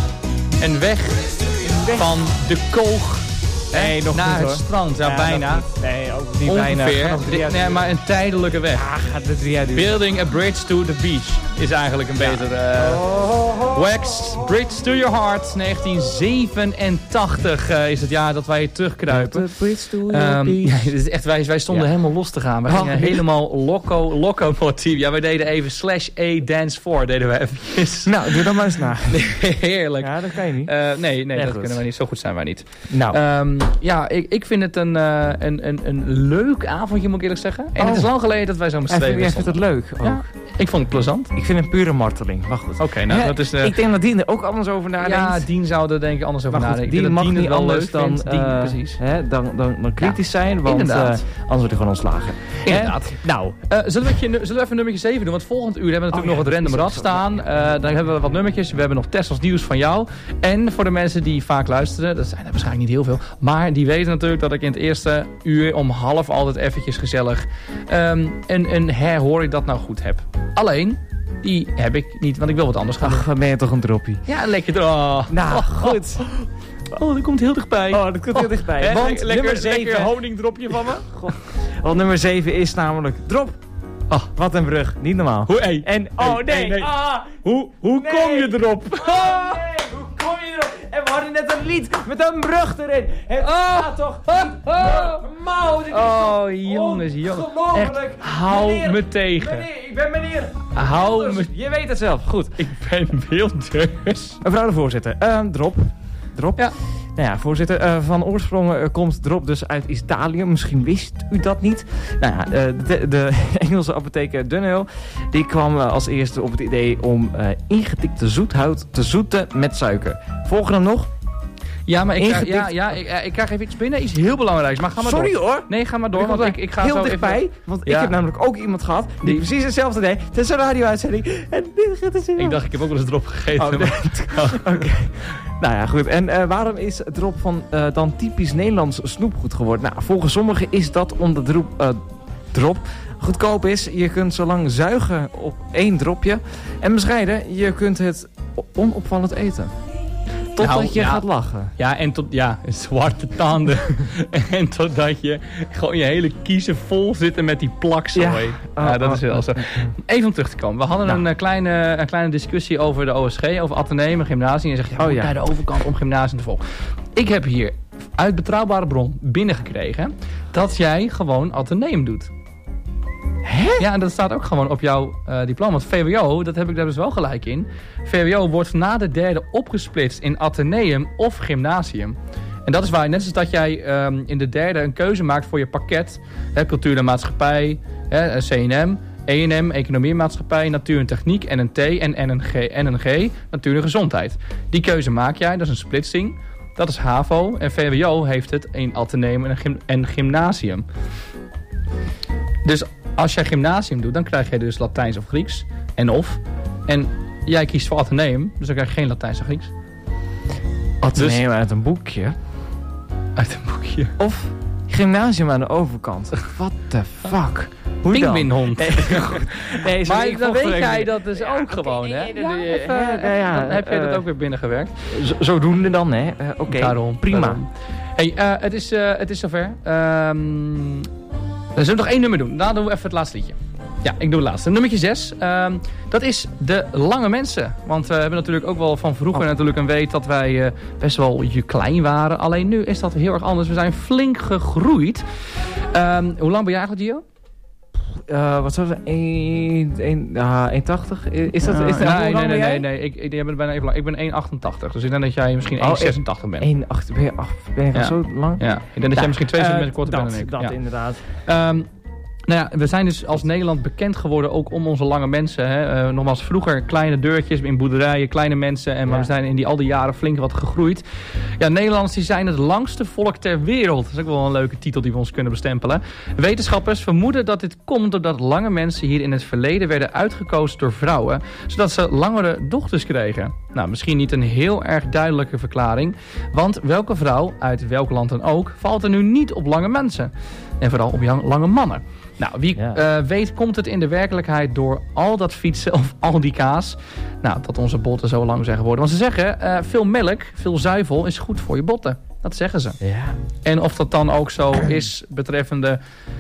Een weg van de Koog nee, nog naar niet, het strand. Ja, bijna. Nee, ook niet ongeveer. bijna. Nee, maar een tijdelijke weg. Ja, gaat het 3 jaar duren. Building a bridge to the beach is eigenlijk een beter... Wax, Bridge to Your Heart, 1987 is het jaar dat wij terugkruipen. Bridge to your beach. Ja, dit is echt, wij stonden helemaal los te gaan. We gingen helemaal locomotief. Ja, wij deden even /A dance for, deden we eventjes. Nou, doe dan maar eens na. Heerlijk. Ja, dat kan je niet. Nee, dat kunnen wij niet. Zo goed zijn wij niet. Nou. Ja, ik vind het een leuk avondje, moet ik eerlijk zeggen. En het is lang geleden dat wij zo met z'n tweeën Jij vindt het leuk ook? Ja, ik vond het plezant. Ik vind het pure marteling. Maar goed. Oké, nou, dat is... ik denk dat Dien er ook anders over nadenkt. Ja, Dien zou er denk ik anders over nadenken. Dien mag niet anders dan precies. Dan kritisch zijn, want anders wordt hij gewoon ontslagen. Inderdaad. Nou, zullen we even nummertje 7 doen? Want volgend uur hebben we natuurlijk nog het random rad staan. Dan hebben we wat nummertjes. We hebben nog Tessels nieuws van jou. En voor de mensen die vaak luisteren, dat zijn er waarschijnlijk niet heel veel, maar die weten natuurlijk dat ik in het eerste uur om 11:30 altijd eventjes gezellig een herhoor ik dat nou goed heb. Alleen, Die heb ik niet, want ik wil wat anders gaan doen. Ach, wat ben je toch een droppie. Ja, lekker erop. Nou, goed. Oh, dat komt heel dichtbij. Oh, dat komt heel dichtbij. Want nummer 7... Lekker honingdropje van me. God. Want nummer 7 is namelijk drop. Oh, wat een brug. Niet normaal. Nee. Hoe kom je erop? Oh, nee. Hoe kom je erop? En we hadden net een lied met een brug erin. Het gaat toch normaal? Oh, jongens. Ongelooflijk. Hou me tegen. Meneer, ik ben meneer. Hou me... Je weet het zelf. Goed. Ik ben Wilders. Mevrouw de voorzitter. Drop. Ja. Nou ja, voorzitter, van oorsprong komt drop dus uit Italië. Misschien wist u dat niet. Nou ja, de Engelse apotheker Dunhill, die kwam als eerste op het idee om ingetikte zoethout te zoeten met suiker. Volgen hem nog? Ja, maar ik krijg even iets binnen. Iets heel belangrijks. Maar ga maar Sorry door. Hoor. Nee, ga maar door. Want ik ga heel zo dichtbij. Even... Want ik heb namelijk ook iemand gehad die precies hetzelfde deed. Het is een radio-uitzending. En dit gaat het Ik dacht, ik heb ook wel eens drop gegeten. Oh, nee. Oké. Nou ja, goed. En waarom is drop van dan typisch Nederlands snoepgoed geworden? Nou, volgens sommigen is dat omdat drop goedkoop is. Je kunt zo lang zuigen op 1 dropje. En bescheiden, je kunt het onopvallend eten. Totdat je gaat lachen. Ja, en zwarte tanden. En totdat je gewoon je hele kiezen vol zitten met die plakzooi. Ja, dat is heel zo. Even om terug te komen. We hadden een kleine discussie over de OSG, over Atheneum en gymnasium. En je zegt, moet naar de overkant om gymnasium te volgen. Ik heb hier uit betrouwbare bron binnengekregen dat jij gewoon Atheneum doet. Hè? Ja, en dat staat ook gewoon op jouw diploma. Want VWO, dat heb ik daar dus wel gelijk in. VWO wordt na de 3e opgesplitst in Atheneum of gymnasium. En dat is waar, net als dat jij in de 3e een keuze maakt voor je pakket. Cultuur en maatschappij, CNM, E&M, economie en maatschappij, natuur en techniek, NNT en NNG, natuur en gezondheid. Die keuze maak jij, dat is een splitsing. Dat is HAVO en VWO heeft het in Atheneum en gymnasium. Dus als jij gymnasium doet, dan krijg je dus Latijns of Grieks. En jij kiest voor Atheneum, dus dan krijg je geen Latijns of Grieks. Atheneum uit een boekje. Uit een boekje. Of gymnasium aan de overkant. What the fuck? Hoe Pinguïnhond. Nee, maar dan weet jij dat dus ook gewoon, hè? Dan heb jij dat ook weer binnengewerkt. Zodoende dan, hè? Oké, prima. Daarom. Hey, het is zover. We zullen nog 1 nummer doen. Dan doen we even het laatste liedje. Ja, ik doe het laatste. Nummertje 6. Dat is de lange mensen. Want we hebben natuurlijk ook wel van vroeger natuurlijk een weet dat wij best wel klein waren. Alleen nu is dat heel erg anders. We zijn flink gegroeid. Hoe lang ben jij eigenlijk, Gio? Wat zou het zijn? 1,80? Is dat Nee. Ik ben bijna even lang. Ik ben 1,88. Dus ik denk dat jij misschien 1,86 bent. 1,8 ben je zo lang? Ja, ik denk dat jij misschien 2 centimeter korter bent dan ik. Dat inderdaad. Nou ja, we zijn dus als Nederland bekend geworden ook om onze lange mensen. Hè. Nogmaals, vroeger kleine deurtjes in boerderijen, kleine mensen. Maar we zijn in al die jaren flink wat gegroeid. Ja, Nederlanders die zijn het langste volk ter wereld. Dat is ook wel een leuke titel die we ons kunnen bestempelen. Wetenschappers vermoeden dat dit komt doordat lange mensen hier in het verleden werden uitgekozen door vrouwen. Zodat ze langere dochters kregen. Nou, misschien niet een heel erg duidelijke verklaring. Want welke vrouw, uit welk land dan ook, valt er nu niet op lange mensen? En vooral op lange mannen. Nou, wie weet komt het in de werkelijkheid door al dat fietsen of al die kaas. Nou, dat onze botten zo lang zijn geworden. Want ze zeggen, veel melk, veel zuivel is goed voor je botten. Dat zeggen ze. Ja. En of dat dan ook zo is betreffende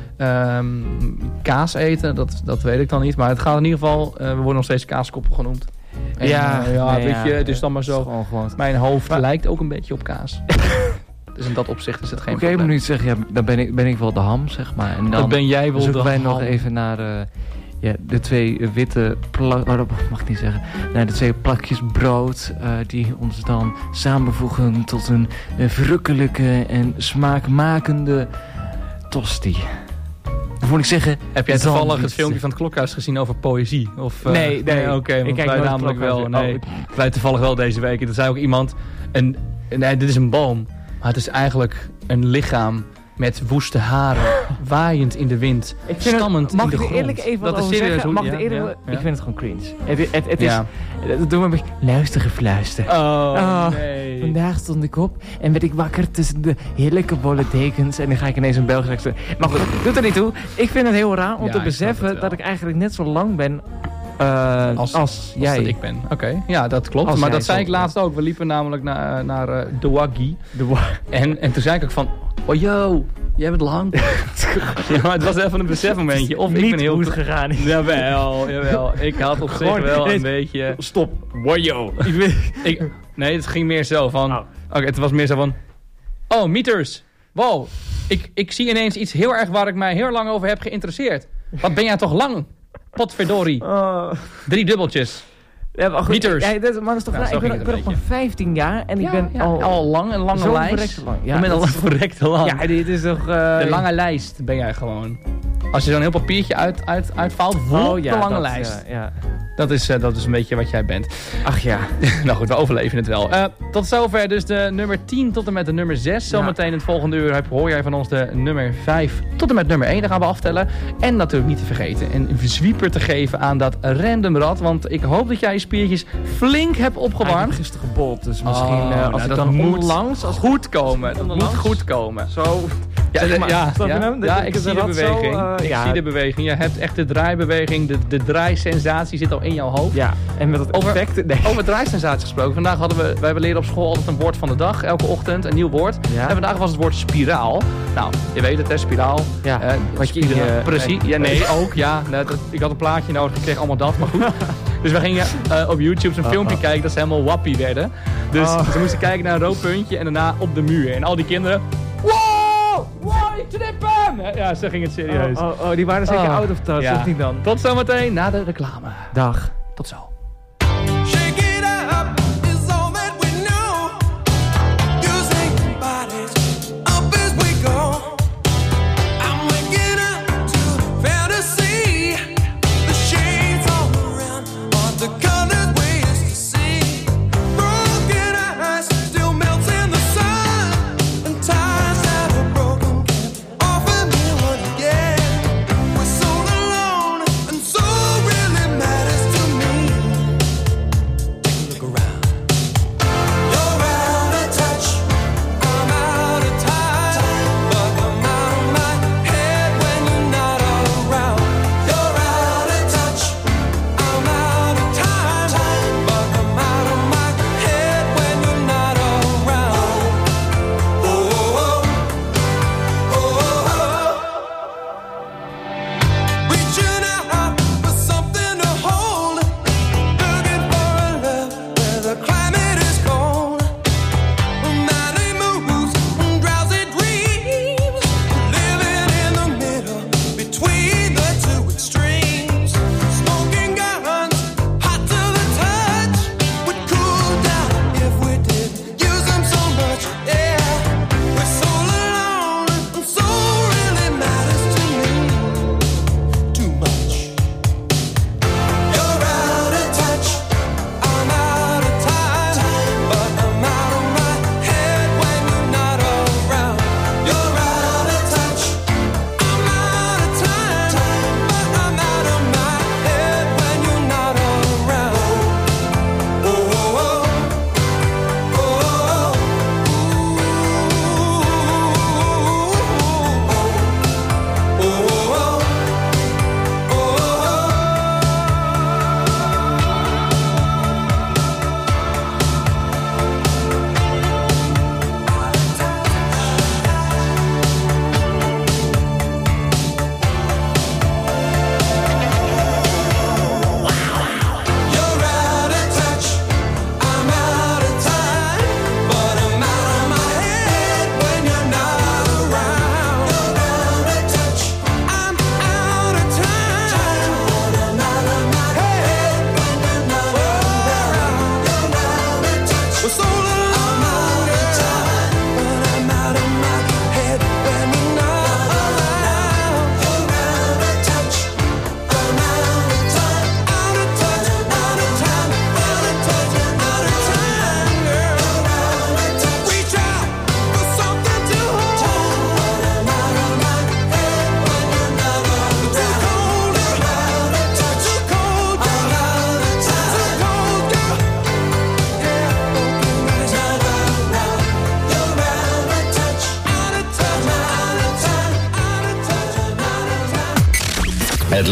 kaas eten, dat weet ik dan niet. Maar het gaat in ieder geval, we worden nog steeds kaaskoppen genoemd. En, weet je, het is dan maar zo. Mijn hoofd lijkt ook een beetje op kaas. Dus in dat opzicht is het geen probleem. Oké, maar nu zeg je, dan ben ik wel de ham, zeg maar. En dan dat ben jij wel de ham. Zoeken wij nog even naar de 2 witte dat mag ik niet zeggen. Naar de 2 plakjes brood die ons dan samenvoegen tot een verrukkelijke en smaakmakende tosti. Dan moet ik zeggen... Heb jij toevallig het filmpje van het Klokhuis gezien over poëzie? Of, nee. Oké, want wij namelijk wel. Nee, wij toevallig wel deze week. Er zei ook iemand... Nee, dit is een boom. Maar het is eigenlijk een lichaam met woeste haren, waaiend in de wind, stammend in de grond. Mag ik er eerlijk even wat over zeggen? Ik vind het gewoon cringe. Het is... Dat doen we een beetje... Luister, gefluister. Nee. Vandaag stond ik op en werd ik wakker tussen de heerlijke bolle dekens. En dan ga ik ineens een Belgisch accent. Maar goed, doet er niet toe. Ik vind het heel raar om te beseffen dat ik eigenlijk net zo lang ben Als jij. dat ik ben. Oké, ja, dat klopt. Als maar jij dat zei zo, ik laatst ook. We liepen namelijk naar de Waggy. En toen zei ik ook van... Oh, yo, jij bent lang. Ja, maar het was even een besefmomentje. Of niet ik ben heel goed gegaan. Jawel. Ik had op zich wel een beetje... Stop. Wajo. Nee, het ging meer zo van... Oké, het was meer zo van... Oh, meters. Wow. Ik zie ineens iets heel erg waar ik mij heel lang over heb geïnteresseerd. Wat ben jij toch lang? Potverdorie. 3 dubbeltjes. Ja, maar goed, meters. Man is toch ik ben nog maar 15 jaar en ik ben al lang, een lange lijst. Je bent al verrekte lang. Ja, dit is toch... De lange lijst ben jij gewoon. Als je zo'n heel papiertje uitvouwt, vol de lange lijst. Ja. Dat is een beetje wat jij bent. Ach ja. Nou goed, we overleven het wel. Tot zover dus de nummer 10 tot en met de nummer 6. Zometeen in het volgende uur hoor jij van ons de nummer 5 tot en met nummer 1. Daar gaan we aftellen. En natuurlijk niet te vergeten een zwieper te geven aan dat random rad. Want ik hoop dat jij je spiertjes flink hebt opgewarmd. Ik heb gisteren gebold, dus misschien als ik dan moet onlangs... goed komen. Dat moet goed komen. Zo... Ik zie de beweging. Ik zie de beweging. Je hebt echt de draaibeweging, de draaisensatie zit al in jouw hoofd. Ja, en met het effect... Over draaisensatie gesproken. Vandaag wij leren op school altijd een woord van de dag. Elke ochtend een nieuw woord. Ja. En vandaag was het woord spiraal. Nou, je weet het, hè, spiraal. Ja, wat je precies. Ja, nee, ook. Ja, ik had een plaatje nodig, ik kreeg allemaal dat, maar goed. Dus we gingen op YouTube zo'n filmpje kijken dat ze helemaal wappie werden. Dus ze moesten kijken naar een rood puntje en daarna op de muur. En al die kinderen... Wow, ik trip hem! Ja, ze gingen het serieus. Die waren zeker out of touch, of niet dan? Tot zometeen na de reclame. Dag. Tot zo. So really matters to me.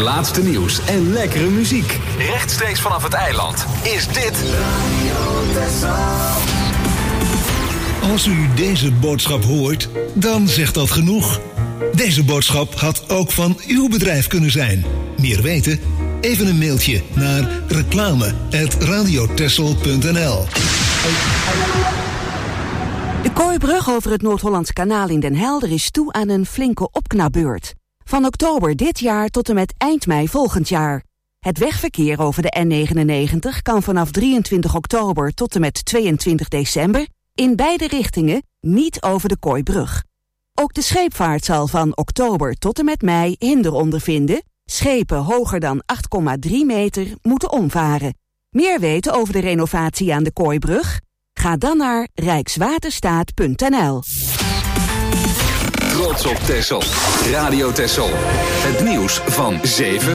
Het laatste nieuws en lekkere muziek. Rechtstreeks vanaf het eiland is dit Als u deze boodschap hoort, dan zegt dat genoeg. Deze boodschap had ook van uw bedrijf kunnen zijn. Meer weten? Even een mailtje naar reclame@radiotessel.nl. De Kooibrug over het Noord-Hollands Kanaal in Den Helder is toe aan een flinke opknapbeurt. Van oktober dit jaar tot en met eind mei volgend jaar. Het wegverkeer over de N99 kan vanaf 23 oktober tot en met 22 december... in beide richtingen niet over de Kooibrug. Ook de scheepvaart zal van oktober tot en met mei hinder ondervinden. Schepen hoger dan 8,3 meter moeten omvaren. Meer weten over de renovatie aan de Kooibrug? Ga dan naar rijkswaterstaat.nl. Trots op Texel. Radio Texel. Het nieuws van 7